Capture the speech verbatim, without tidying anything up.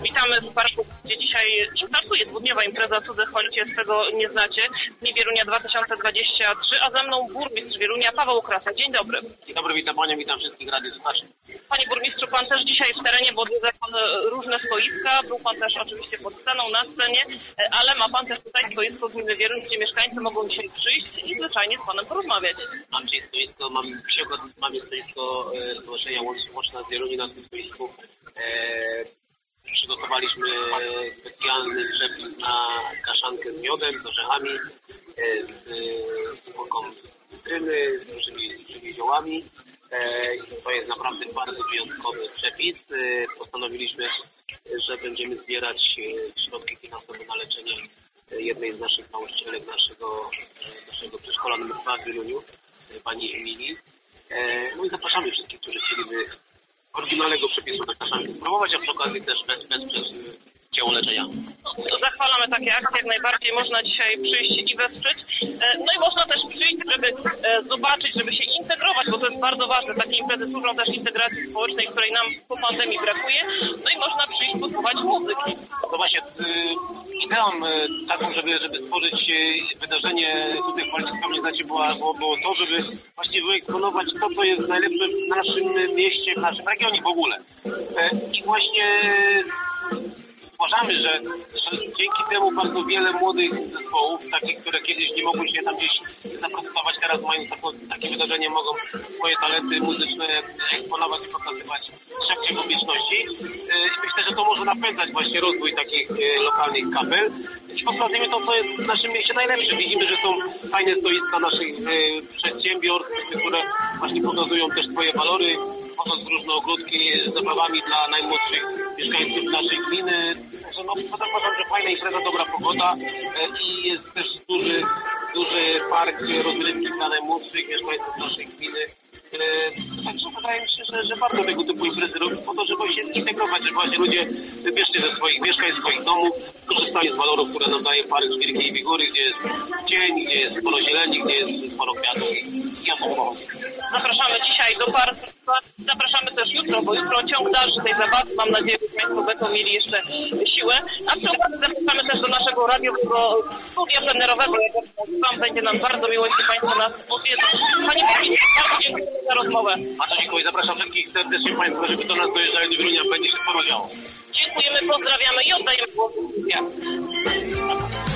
Witamy w parku, gdzie dzisiaj startuje dwudniowa impreza Cudze Chwalicie, z tego nie znacie. Dni Wielunia dwa tysiące dwadzieścia trzy, a ze mną burmistrz Wielunia Paweł Krasa. Dzień dobry. Dzień dobry, witam Panią, witam wszystkich radiosłuchaczy. Panie burmistrzu, Pan też dzisiaj w terenie, bo odwiedza Pan różne stoiska. Był Pan też oczywiście pod sceną, na scenie, ale ma Pan też tutaj stoisko gminy Wieluń, gdzie mieszkańcy mogą dzisiaj przyjść i zwyczajnie z Panem porozmawiać. Mam dzisiaj stoisko, mam przykład, mamy stoisko e, Stowarzyszenia Łączna z Wieluni. Na tym stoisku e, przygotowaliśmy specjalny przepis na kaszankę z miodem, z orzechami, e, z skórką cytryny, z różnymi, różnymi ziołami. E, to jest naprawdę bardzo wyjątkowy przepis. E, postanowiliśmy, że będziemy zbierać środki finansowe na leczenie jednej z naszych nauczycielek naszego, naszego przedszkola numer dwa w Wieluniu, pani Emilii. No i zapraszamy wszystkich, którzy chcieliby oryginalnego przepisu na kaszankę spróbować, a przy okazji też wesprzeć dzieło leczenia. No, zachwalamy takie akcje, jak najbardziej można dzisiaj przyjść i wesprzeć. No i można też przyjść, żeby zobaczyć, żeby się integrować, bo to jest bardzo ważne. Takie imprezy służą też integracji społecznej, której nam po pandemii brakuje. No i można przyjść posłuchać muzyki. To właśnie ideą taką, żeby, żeby stworzyć wydarzenie tutaj w Chwalicie, znacie, było, było, było to, żeby właśnie wyeksponować to, co jest najlepsze w naszym mieście, w naszym regionie w ogóle. I właśnie uważamy, że, że dzięki temu bardzo wiele młodych zespołów, takich, które kiedyś nie mogły się tam gdzieś zaprezentować, teraz mając takie wydarzenie, mogą swoje talenty muzyczne eksponować i pokazywać szybciej w publiczności. I myślę, że to może napędzać właśnie rozwój takich lokalnych kapel. I pokazujemy to, co jest w naszym mieście najlepsze. Widzimy, że są fajne stoiska naszych przedsiębiorstw, które właśnie pokazują też swoje walory, wchodząc w różne ogródki z zabawami dla najmłodszych mieszkańców naszej gminy. Także no, uważam, że fajna impreza, dobra pogoda i jest też duży, duży park rozrywki dla najmłodszych mieszkańców naszej gminy. Także wydaje mi się, że, że warto tego typu imprezy robić po to, żeby się zintegrować, żeby właśnie ludzie wybierzcie ze swoich mieszkań, swoich domów, korzystają z walorów, które nam daje park z Wielkiej Wigury, gdzie jest cień, gdzie jest sporo zieleni, gdzie jest sporo kwiatów i jasno. Zapraszamy dzisiaj do parku. Zapraszamy też jutro, bo jutro ciąg dalszy tej zabawy. Mam nadzieję, że Państwo będą mieli jeszcze siłę. A przy okazji zapraszamy też do naszego radiowego studia plenerowego. Jak Wam będzie nam bardzo miło, jeśli Państwo nas odwiedzą. Panie Burmistrzu, bardzo dziękuję za rozmowę. A to dziękuję. Zapraszam wszystkich serdecznie Państwa, żeby do nas dojeżdżali do Wielunia. Będzie się sporo działo. Dziękujemy, pozdrawiamy i oddajemy głos.